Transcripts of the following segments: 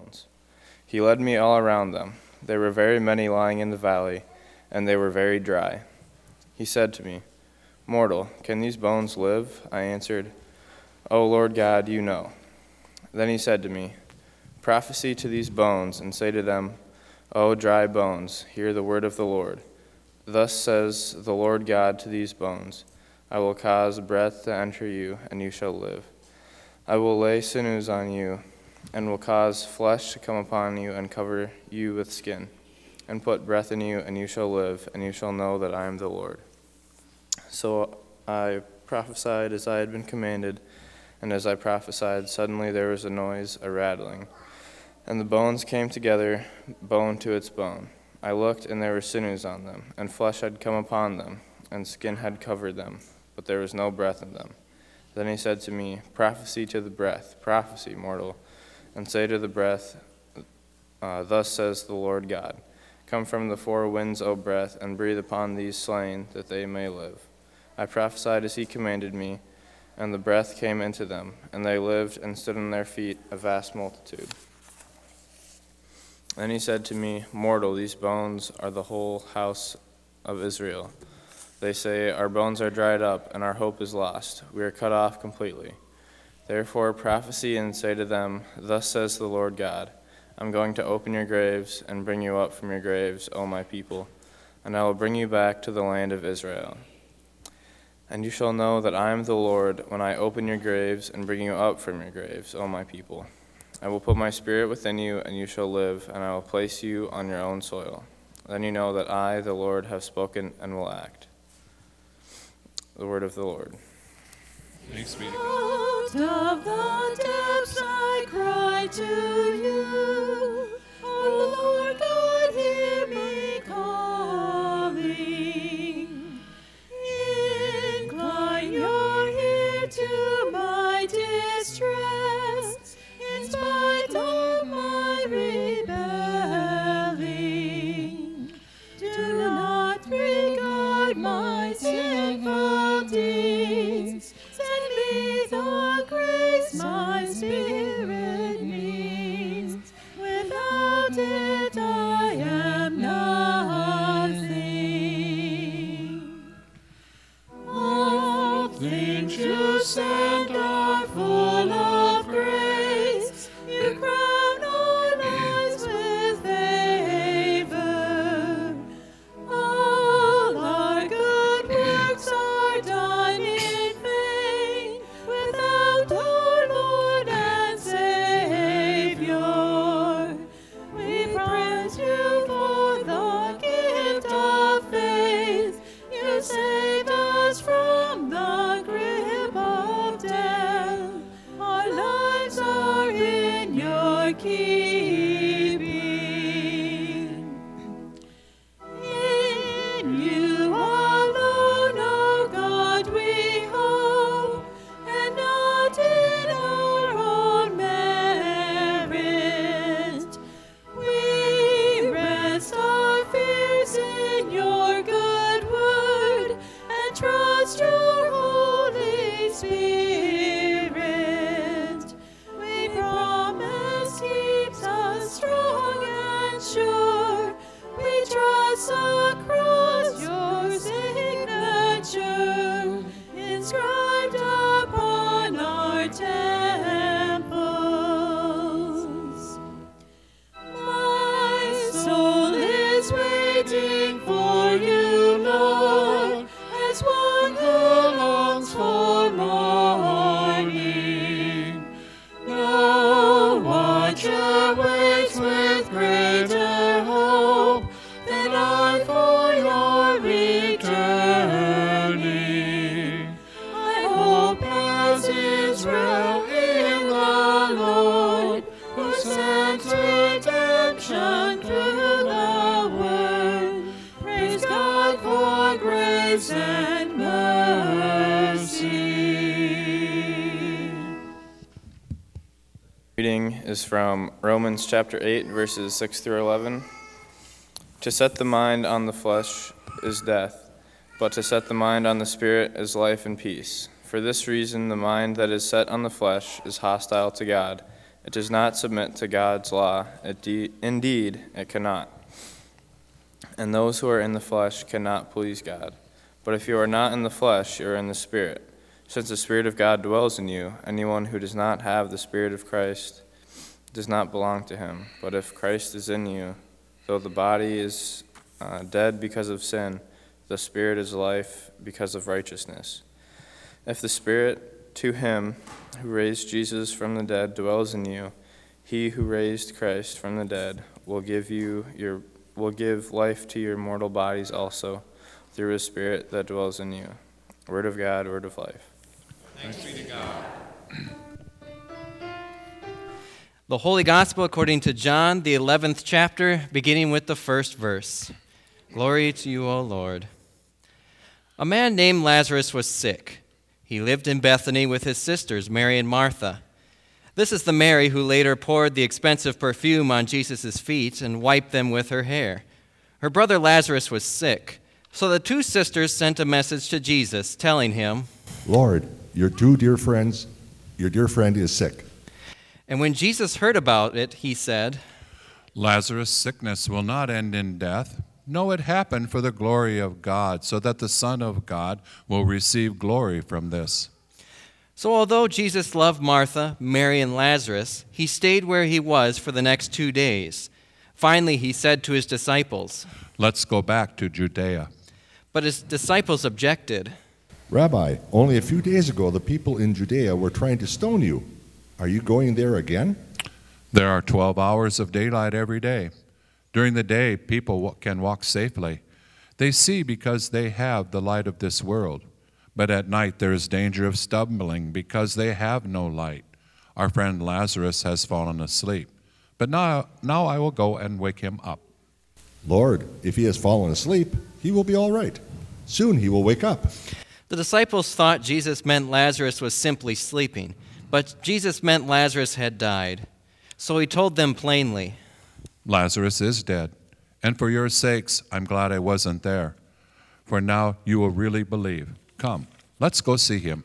bones. He led me all around them. There were very many lying in the valley, and they were very dry. He said to me, "Mortal, can these bones live?" I answered, "O Lord God, you know." Then he said to me, "Prophesy to these bones, and say to them, O dry bones, hear the word of the Lord. Thus says the Lord God to these bones, I will cause breath to enter you, and you shall live. I will lay sinews on you, and will cause flesh to come upon you, and cover you with skin, and put breath in you, and you shall live, and you shall know that I am the Lord." So I prophesied as I had been commanded, and as I prophesied, suddenly there was a noise, a rattling, and the bones came together, bone to its bone. I looked, and there were sinews on them, and flesh had come upon them, and skin had covered them, but there was no breath in them. Then he said to me, "Prophesy to the breath, prophesy, mortal, and say to the breath, Thus says the Lord God, Come from the four winds, O breath, and breathe upon these slain, that they may live." I prophesied as he commanded me, and the breath came into them, and they lived and stood on their feet, a vast multitude. Then he said to me, "Mortal, these bones are the whole house of Israel. They say, Our bones are dried up, and our hope is lost. We are cut off completely. Therefore prophesy and say to them, Thus says the Lord God, I'm going to open your graves and bring you up from your graves, O my people, and I will bring you back to the land of Israel. And you shall know that I am the Lord when I open your graves and bring you up from your graves, O my people. I will put my spirit within you, and you shall live, and I will place you on your own soil. Then you know that I, the Lord, have spoken and will act." The word of the Lord. Thanks be to God. Out of the depths I cry to you, O Lord God, hear me calling. Incline your ear to my distress, in spite of my rebelling. Do not regard my sinful deeds. Send me the grace my spirit needs. Without it I am nothing. All things you send are full of grace. You crown our lives with favor. All our good works are done in vain without our Lord and Savior. We praise you for the gift of faith. You saved us from the grip of death. Our lives are in your keeping. In you alone, O God, we hope, and not in our own merit. We rest our fears in your good word, and trust your Holy Spirit. We promise keeps us strong and sure. We trust the cross, your signature, inscribed upon our temples. My soul is waiting for you, Lord, as one who longs for morning. No watcher waits with greater hope than I for your returning. I hope as Israel in the Lord, who sent redemption through the word. Praise God for grace and mercy. Reading is from Romans chapter 8, verses 6 through 11. To set the mind on the flesh is death, but to set the mind on the Spirit is life and peace. For this reason, the mind that is set on the flesh is hostile to God, It does not submit to God's law. Indeed, it cannot. And those who are in the flesh cannot please God. But if you are not in the flesh, you are in the Spirit. Since the Spirit of God dwells in you, anyone who does not have the Spirit of Christ does not belong to him. But if Christ is in you, though the body is dead because of sin, the Spirit is life because of righteousness. If the Spirit to him who raised Jesus from the dead dwells in you, he who raised Christ from the dead will give life to your mortal bodies also, through his Spirit that dwells in you. Word of God, word of life. Thanks be to God. The Holy Gospel according to John, the 11th chapter, beginning with the first verse. Glory to you, O Lord. A man named Lazarus was sick. He lived in Bethany with his sisters, Mary and Martha. This is the Mary who later poured the expensive perfume on Jesus' feet and wiped them with her hair. Her brother Lazarus was sick. So the two sisters sent a message to Jesus, telling him, Lord, your dear friend is sick. And when Jesus heard about it, he said, Lazarus' sickness will not end in death. No, it happened for the glory of God, so that the Son of God will receive glory from this. So although Jesus loved Martha, Mary, and Lazarus, he stayed where he was for the next 2 days. Finally, he said to his disciples, Let's go back to Judea. But his disciples objected. Rabbi, only a few days ago the people in Judea were trying to stone you. Are you going there again? There are 12 hours of daylight every day. During the day, people can walk safely. They see because they have the light of this world. But at night there is danger of stumbling because they have no light. Our friend Lazarus has fallen asleep. But now I will go and wake him up. Lord, if he has fallen asleep, he will be all right. Soon he will wake up. The disciples thought Jesus meant Lazarus was simply sleeping, but Jesus meant Lazarus had died. So he told them plainly, Lazarus is dead, and for your sakes I'm glad I wasn't there. For now you will really believe. Come, let's go see him.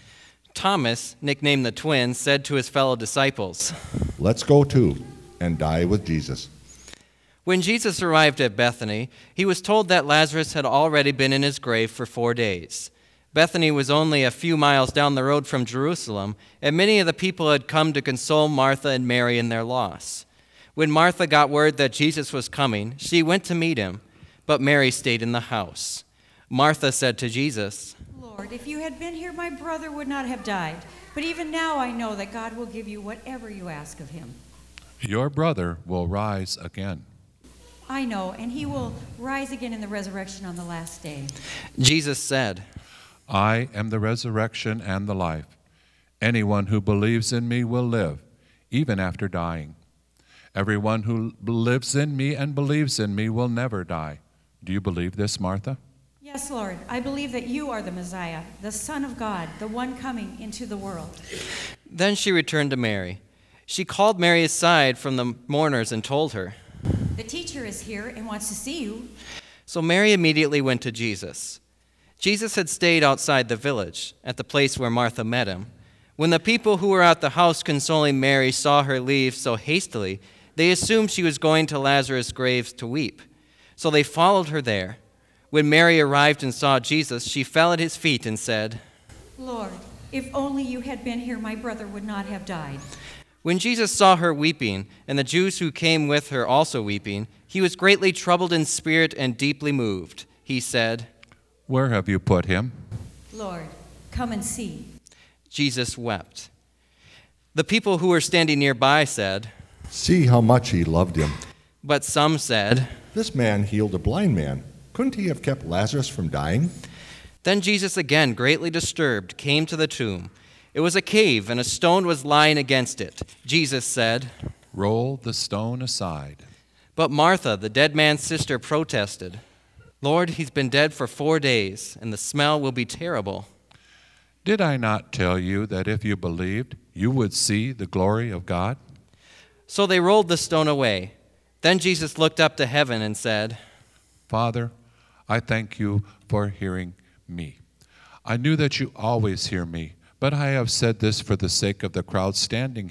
Thomas, nicknamed the Twin, said to his fellow disciples, Let's go too, and die with Jesus. When Jesus arrived at Bethany, he was told that Lazarus had already been in his grave for 4 days. Bethany was only a few miles down the road from Jerusalem, and many of the people had come to console Martha and Mary in their loss. When Martha got word that Jesus was coming, she went to meet him, but Mary stayed in the house. Martha said to Jesus, Lord, if you had been here, my brother would not have died. But even now I know that God will give you whatever you ask of him. Your brother will rise again. I know, and he will rise again in the resurrection on the last day. Jesus said, I am the resurrection and the life. Anyone who believes in me will live, even after dying. Everyone who lives in me and believes in me will never die. Do you believe this, Martha? Yes, Lord, I believe that you are the Messiah, the Son of God, the one coming into the world. Then she returned to Mary. She called Mary aside from the mourners and told her, The teacher is here and wants to see you. So Mary immediately went to Jesus. Jesus had stayed outside the village, at the place where Martha met him. When the people who were at the house consoling Mary saw her leave so hastily, they assumed she was going to Lazarus' grave to weep. So they followed her there. When Mary arrived and saw Jesus, she fell at his feet and said, Lord, if only you had been here, my brother would not have died. When Jesus saw her weeping, and the Jews who came with her also weeping, he was greatly troubled in spirit and deeply moved. He said, Where have you put him? Lord, come and see. Jesus wept. The people who were standing nearby said, See how much he loved him. but some said, This man healed a blind man. Couldn't he have kept Lazarus from dying? Then Jesus, again greatly disturbed, came to the tomb. It was a cave, and a stone was lying against it. Jesus said, Roll the stone aside. But Martha, the dead man's sister, protested, Lord, he's been dead for 4 days, and the smell will be terrible. Did I not tell you that if you believed, you would see the glory of God? So they rolled the stone away. Then Jesus looked up to heaven and said, Father, I thank you for hearing me. I knew that you always hear me, but I have said this for the sake of the crowd standing here,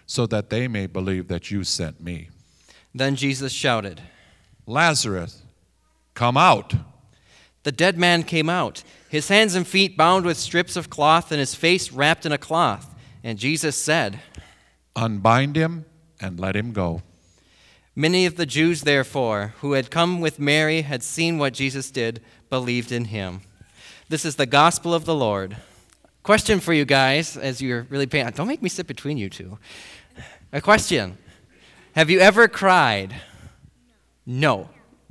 so that they may believe that you sent me." Then Jesus shouted, "Lazarus, come out." The dead man came out, his hands and feet bound with strips of cloth and his face wrapped in a cloth. And Jesus said, "Unbind him and let him go." Many of the Jews, therefore, who had come with Mary, had seen what Jesus did, believed in him. This is the gospel of the Lord. Question for you guys, as you're really paying attention. Don't make me sit between you two. A question. Have you ever cried? No.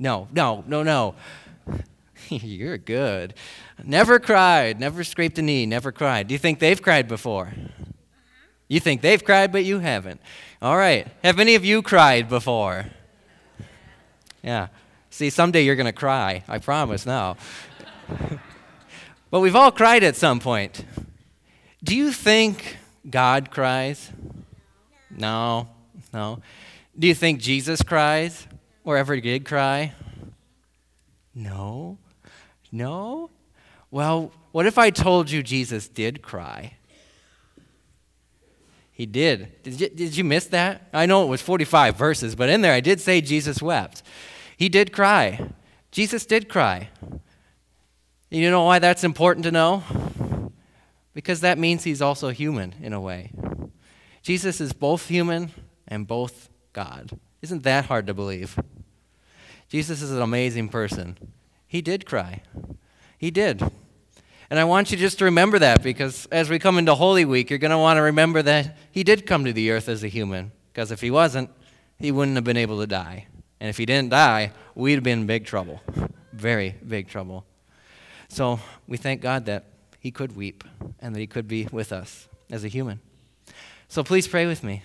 You're good. Never cried, never scraped a knee, never cried. Do you think they've cried before? You think they've cried, but you haven't. All right. Have any of you cried before? Yeah. See, someday you're going to cry. I promise now. But we've all cried at some point. Do you think God cries? No. Do you think Jesus cries or ever did cry? No. Well, what if I told you Jesus did cry? He did. Did you miss that? I know it was 45 verses, but in there I did say Jesus wept. He did cry. Jesus did cry. You know why that's important to know? Because that means he's also human in a way. Jesus is both human and both God. Isn't that hard to believe? Jesus is an amazing person. He did cry. He did. And I want you just to remember that, because as we come into Holy Week, you're going to want to remember that he did come to the earth as a human. Because if he wasn't, he wouldn't have been able to die. And if he didn't die, we'd have been in big trouble. Very big trouble. So we thank God that he could weep and that he could be with us as a human. So please pray with me.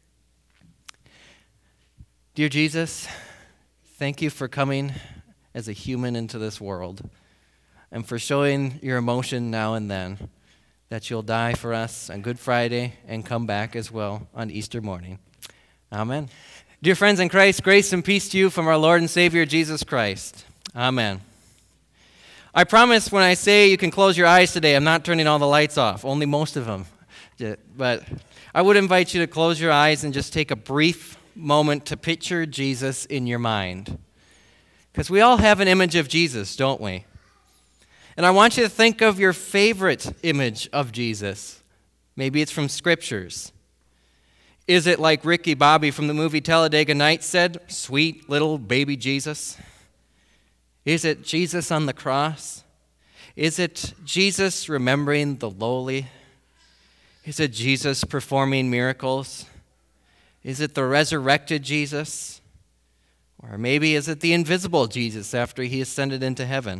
Dear Jesus, thank you for coming as a human into this world and for showing your emotion now and then that you'll die for us on Good Friday and come back as well on Easter morning. Amen. Dear friends in Christ, grace and peace to you from our Lord and Savior Jesus Christ. Amen. I promise when I say you can close your eyes today, I'm not turning all the lights off, only most of them. But I would invite you to close your eyes and just take a brief moment to picture Jesus in your mind. Because we all have an image of Jesus, don't we? And I want you to think of your favorite image of Jesus. Maybe it's from scriptures. Is it like Ricky Bobby from the movie Talladega Nights said, sweet little baby Jesus? Is it Jesus on the cross? Is it Jesus remembering the lowly? Is it Jesus performing miracles? Is it the resurrected Jesus? Or maybe is it the invisible Jesus after he ascended into heaven?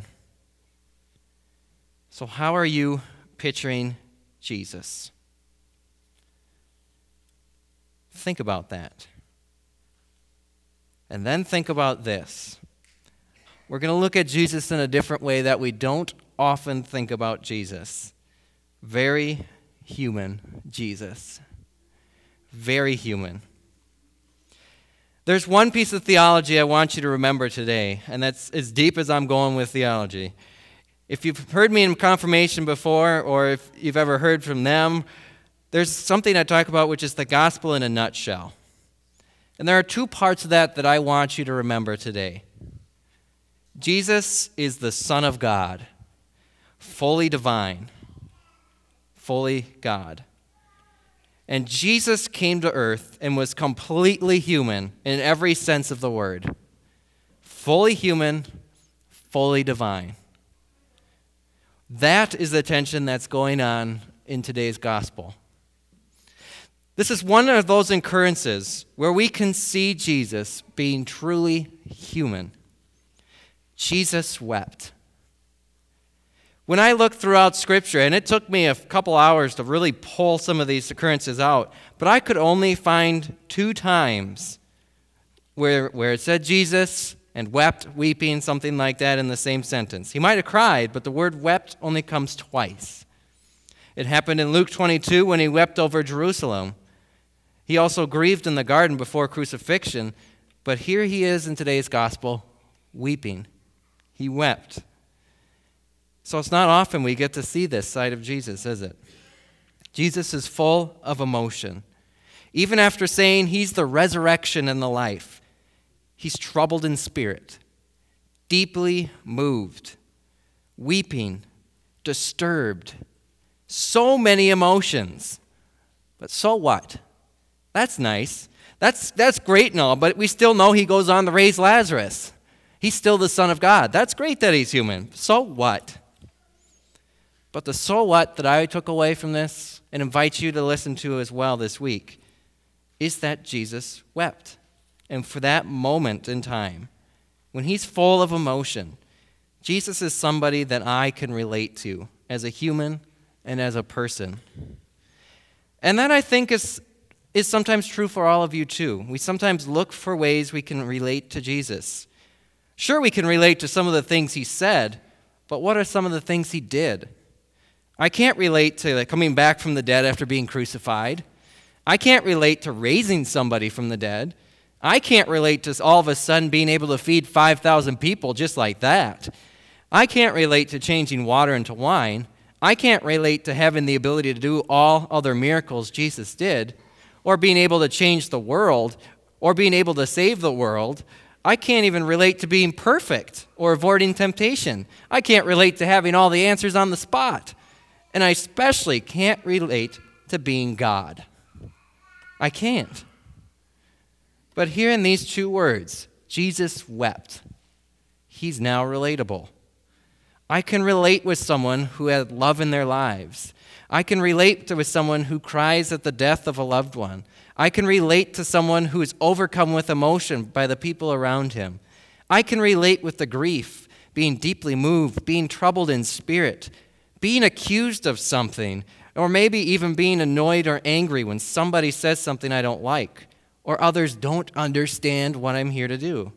So how are you picturing Jesus? Think about that. And then think about this. We're going to look at Jesus in a different way that we don't often think about Jesus. Very human Jesus. Very human. There's one piece of theology I want you to remember today, and that's as deep as I'm going with theology. If you've heard me in confirmation before, or if you've ever heard from them, there's something I talk about which is the gospel in a nutshell. And there are two parts of that I want you to remember today. Jesus is the Son of God, fully divine, fully God. And Jesus came to earth and was completely human in every sense of the word. Fully human, fully divine. That is the tension that's going on in today's gospel. This is one of those occurrences where we can see Jesus being truly human. Jesus wept. When I looked throughout Scripture, and it took me a couple hours to really pull some of these occurrences out, but I could only find 2 times where it said Jesus and wept, weeping, something like that in the same sentence. He might have cried, but the word wept only comes twice. It happened in Luke 22 when he wept over Jerusalem. He also grieved in the garden before crucifixion, but here he is in today's gospel, weeping. He wept. So it's not often we get to see this side of Jesus, is it? Jesus is full of emotion. Even after saying he's the resurrection and the life, he's troubled in spirit, deeply moved, weeping, disturbed. So many emotions. But so what? That's nice. That's great and all, but we still know he goes on to raise Lazarus. He's still the Son of God. That's great that he's human. So what? But the so what that I took away from this and invite you to listen to as well this week is that Jesus wept. And for that moment in time, when he's full of emotion, Jesus is somebody that I can relate to as a human and as a person. And that, I think, is sometimes true for all of you too. We sometimes look for ways we can relate to Jesus. Sure, we can relate to some of the things he said, but what are some of the things he did? I can't relate to coming back from the dead after being crucified. I can't relate to raising somebody from the dead. I can't relate to all of a sudden being able to feed 5,000 people just like that. I can't relate to changing water into wine. I can't relate to having the ability to do all other miracles Jesus did, or being able to change the world, or being able to save the world. I can't even relate to being perfect or avoiding temptation. I can't relate to having all the answers on the spot. And I especially can't relate to being God. I can't. But here in these two words, Jesus wept. He's now relatable. I can relate with someone who had love in their lives. I can relate with someone who cries at the death of a loved one. I can relate to someone who is overcome with emotion by the people around him. I can relate with the grief, being deeply moved, being troubled in spirit, being accused of something, or maybe even being annoyed or angry when somebody says something I don't like, or others don't understand what I'm here to do.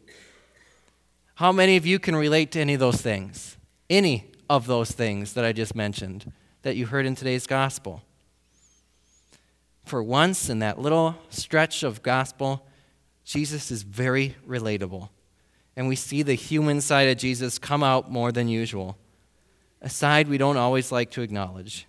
How many of you can relate to any of those things? Any of those things that I just mentioned that you heard in today's gospel? For once in that little stretch of gospel, Jesus is very relatable. And we see the human side of Jesus come out more than usual, a side we don't always like to acknowledge.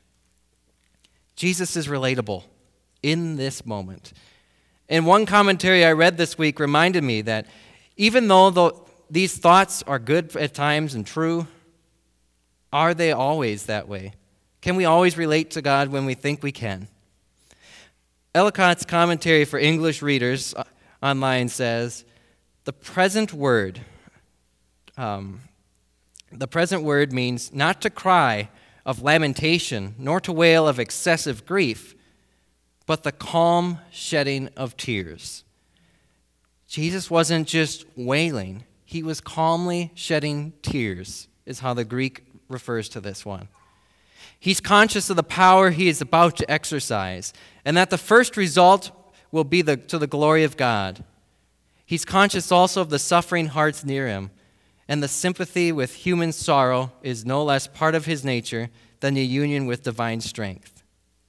Jesus is relatable in this moment. And one commentary I read this week reminded me that even though these thoughts are good at times and true, are they always that way? Can we always relate to God when we think we can? Ellicott's commentary for English readers online says, the present word means not to cry of lamentation, nor to wail of excessive grief, but the calm shedding of tears. Jesus wasn't just wailing, he was calmly shedding tears, is how the Greek refers to this one. He's conscious of the power he is about to exercise, and that the first result will be to the glory of God. He's conscious also of the suffering hearts near him, and the sympathy with human sorrow is no less part of his nature than the union with divine strength.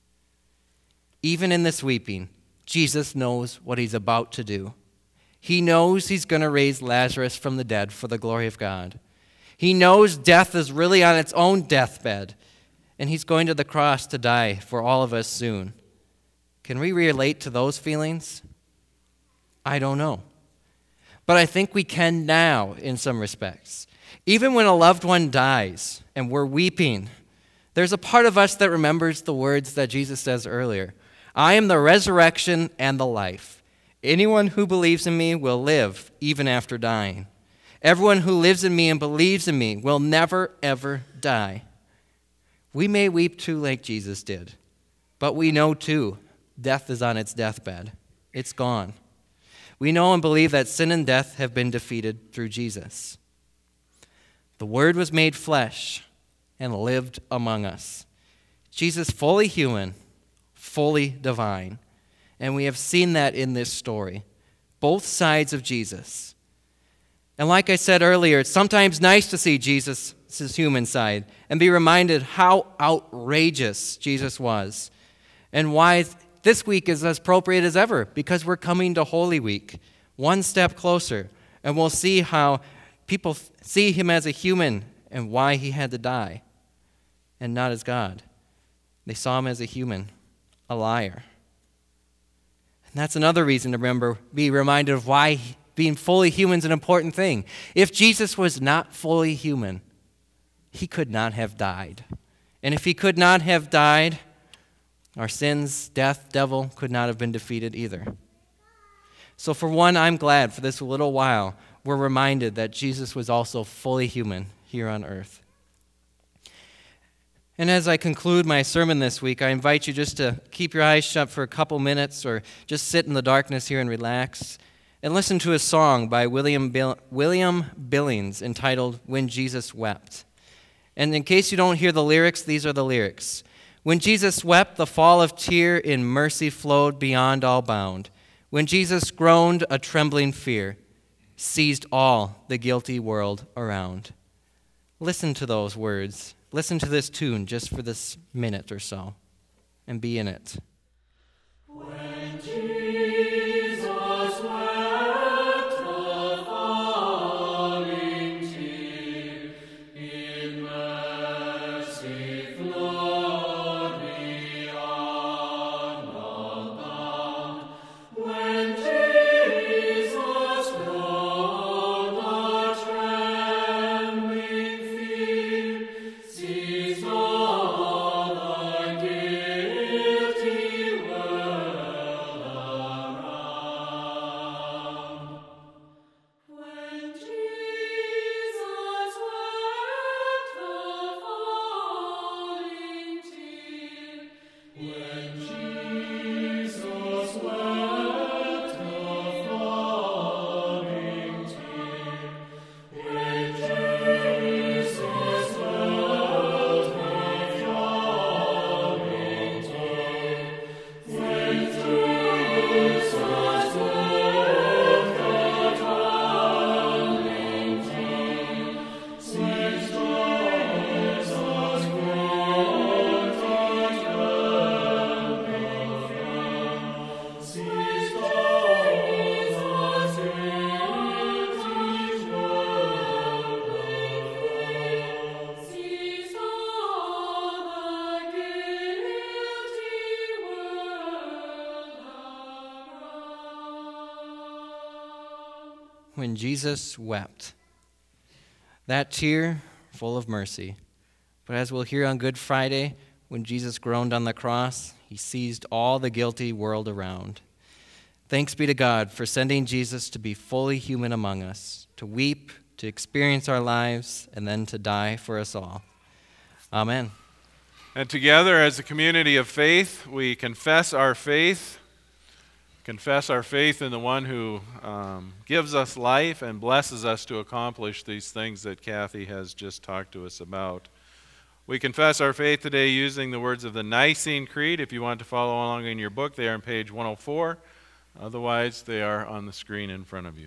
Even in this weeping, Jesus knows what he's about to do. He knows he's going to raise Lazarus from the dead for the glory of God. He knows death is really on its own deathbed, and he's going to the cross to die for all of us soon. Can we relate to those feelings? I don't know. But I think we can now in some respects. Even when a loved one dies and we're weeping, there's a part of us that remembers the words that Jesus says earlier. I am the resurrection and the life. Anyone who believes in me will live even after dying. Everyone who lives in me and believes in me will never, ever die. We may weep too like Jesus did, but we know too, death is on its deathbed. It's gone. We know and believe that sin and death have been defeated through Jesus. The Word was made flesh and lived among us. Jesus, fully human, fully divine. And we have seen that in this story, both sides of Jesus. And like I said earlier, it's sometimes nice to see Jesus' human side and be reminded how outrageous Jesus was and why this week is as appropriate as ever, because we're coming to Holy Week, one step closer, and we'll see how people see him as a human and why he had to die and not as God. They saw him as a human, a liar. And that's another reason to be reminded of why being fully human is an important thing. If Jesus was not fully human, he could not have died. And if he could not have died, our sins, death, devil could not have been defeated either. So for one, I'm glad for this little while we're reminded that Jesus was also fully human here on earth. And as I conclude my sermon this week, I invite you just to keep your eyes shut for a couple minutes or just sit in the darkness here and relax and listen to a song by William Billings entitled When Jesus Wept. And in case you don't hear the lyrics, these are the lyrics. When Jesus wept, the fall of tear in mercy flowed beyond all bound. When Jesus groaned, a trembling fear seized all the guilty world around. Listen to those words. Listen to this tune just for this minute or so and be in it. When Jesus wept, the falling tear in mercy flowed beyond all bound. When Jesus groaned, the trembling fear seized all the guilty world around. When Jesus wept, the falling tear. When Jesus wept, the falling tear. When Jesus wept, the falling tear. When Jesus wept, the trembling tear. Seized Jesus groaned, the trembling fear. Seized Jesus guilty world around. Seized all the guilty world around. When Jesus wept. That tear full of mercy. But as we'll hear on Good Friday, when Jesus groaned on the cross, he seized all the guilty world around. Thanks be to God for sending Jesus to be fully human among us, to weep, to experience our lives, and then to die for us all. Amen. And together as a community of faith, we confess our faith in the one who gives us life and blesses us to accomplish these things that Kathy has just talked to us about. We confess our faith today using the words of the Nicene Creed. If you want to follow along in your book, they are on page 104. Otherwise, they are on the screen in front of you.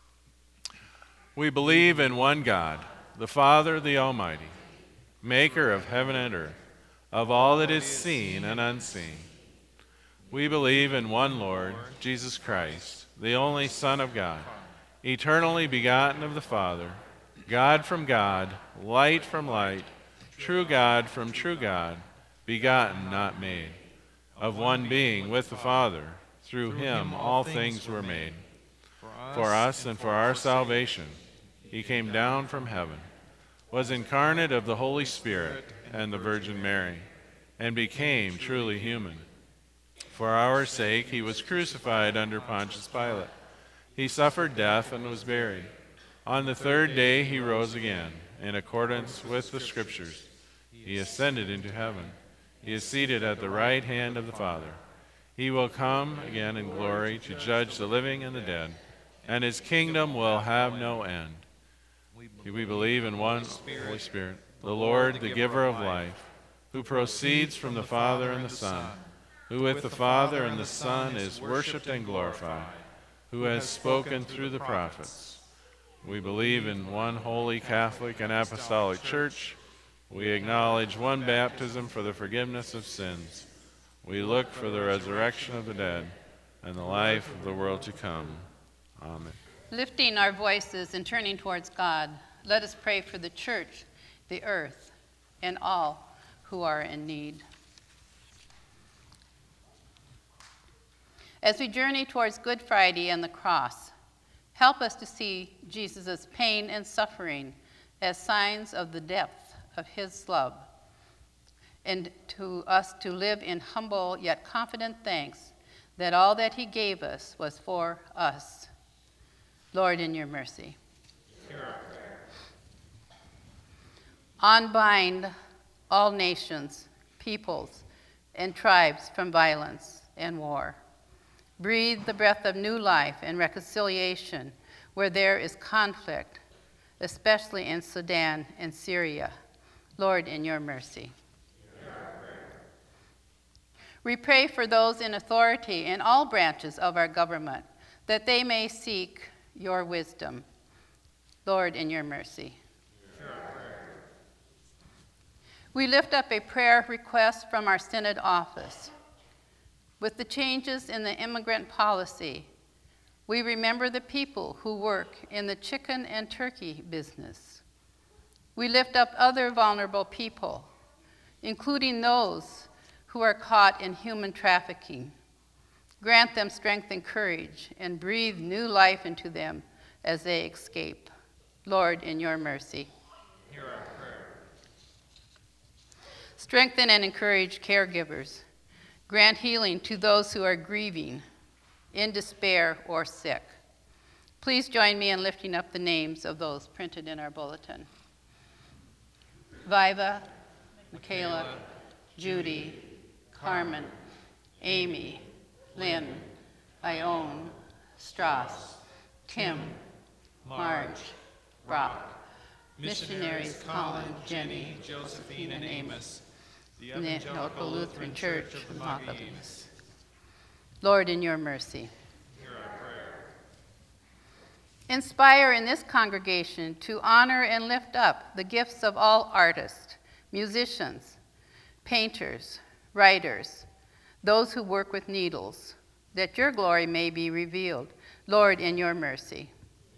We believe in one God, the Father, the Almighty, maker of heaven and earth, of all that is seen and unseen. We believe in one Lord, Jesus Christ, the only Son of God, eternally begotten of the Father, God from God, light from light, true God from true God, begotten, not made, of one being with the Father. Through him all things were made. For us and for our salvation, he came down from heaven, was incarnate of the Holy Spirit and the Virgin Mary, and became truly human. For our sake he was crucified under Pontius Pilate. He suffered death and was buried. On the third day he rose again, in accordance with the Scriptures. He ascended into heaven. He is seated at the right hand of the Father. He will come again in glory to judge the living and the dead, and his kingdom will have no end. We believe in one Holy Spirit, the Lord, the giver of life, who proceeds from the Father and the Son, who with the Father and the Son is worshipped and glorified, who has spoken through the prophets. We believe in one holy Catholic and Apostolic Church. We acknowledge one baptism for the forgiveness of sins. We look for the resurrection of the dead and the life of the world to come. Amen. Lifting our voices and turning towards God, let us pray for the church, the earth, and all who are in need. As we journey towards Good Friday and the cross, help us to see Jesus' pain and suffering as signs of the depth of his love, and to us to live in humble yet confident thanks that all that he gave us was for us. Lord, in your mercy. Hear our prayer. Unbind all nations, peoples, and tribes from violence and war. Breathe the breath of new life and reconciliation where there is conflict, especially in Sudan and Syria. Lord, in your mercy. We pray for those in authority in all branches of our government, that they may seek your wisdom. Lord, in your mercy. We lift up a prayer request from our Synod office. With the changes in the immigrant policy, we remember the people who work in the chicken and turkey business. We lift up other vulnerable people, including those who are caught in human trafficking. Grant them strength and courage, and breathe new life into them as they escape. Lord, in your mercy. Hear our prayer. Strengthen and encourage caregivers. Grant healing to those who are grieving, in despair, or sick. Please join me in lifting up the names of those printed in our bulletin. Viva, Michaela, Judy, Carmen, Amy, Lynn, Ione, Strauss, Tim, Marge, Brock, missionaries Colin, Jenny, Josephine, and Amos, the Evangelical Lutheran Church of the Maccabees. Lord, in your mercy. Hear our prayer. Inspire in this congregation to honor and lift up the gifts of all artists, musicians, painters, writers, those who work with needles, that your glory may be revealed. Lord, in your mercy.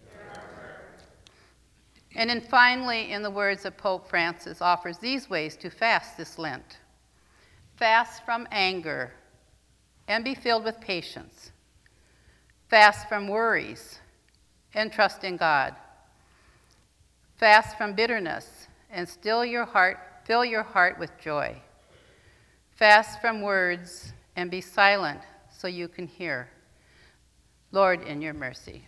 And then finally, in the words of Pope Francis, offers these ways to fast this Lent. Fast from anger and be filled with patience. Fast from worries and trust in God. Fast from bitterness and fill your heart with joy. Fast from words and be silent so you can hear. Lord, in your mercy.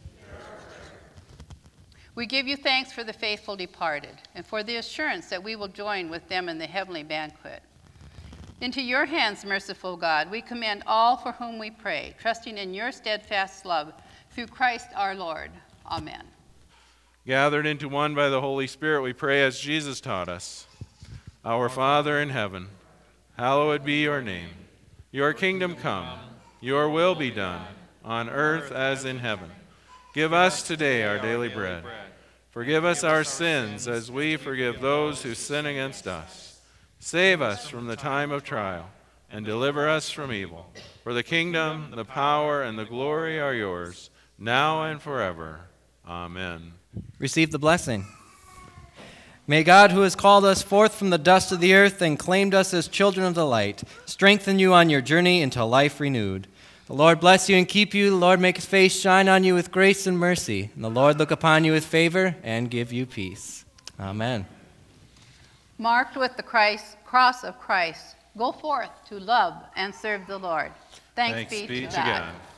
We give you thanks for the faithful departed and for the assurance that we will join with them in the heavenly banquet. Into your hands, merciful God, we commend all for whom we pray, trusting in your steadfast love through Christ our Lord. Amen. Gathered into one by the Holy Spirit, we pray as Jesus taught us. Our Father in heaven, hallowed be your name. Your kingdom come, your will be done, on earth as in heaven. Give us today our daily bread. Forgive us our sins as we forgive those who sin against us. Save us from the time of trial and deliver us from evil. For the kingdom, the power, and the glory are yours, now and forever. Amen. Receive the blessing. May God, who has called us forth from the dust of the earth and claimed us as children of the light, strengthen you on your journey into life renewed. The Lord bless you and keep you. The Lord make his face shine on you with grace and mercy. And the Lord look upon you with favor and give you peace. Amen. Marked with the cross of Christ, go forth to love and serve the Lord. Thanks be to God.